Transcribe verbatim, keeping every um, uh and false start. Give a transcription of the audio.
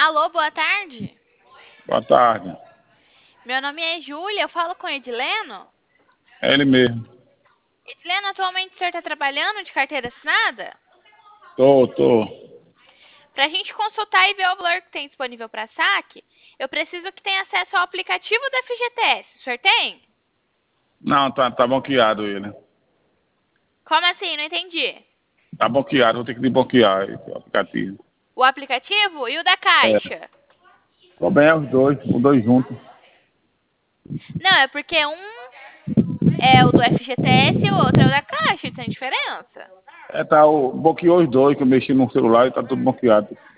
Alô, boa tarde. Boa tarde. Meu nome é Júlia, eu falo com o Edileno. É ele mesmo. Edileno, atualmente o senhor está trabalhando de carteira assinada? Tô, tô. Para a gente consultar e ver o valor que tem disponível para saque, eu preciso que tenha acesso ao aplicativo da F G T S. O senhor tem? Não, tá, tá bloqueado ele. Como assim? Não entendi. Tá bloqueado, vou ter que desbloquear esse aplicativo. O aplicativo e o da É. Caixa? Também é os dois, os dois juntos. Não, é porque um é o do F G T S e o outro é o da Caixa, tem diferença? É, tá, o, bloqueou os dois, que eu mexi no celular e tá tudo bloqueado.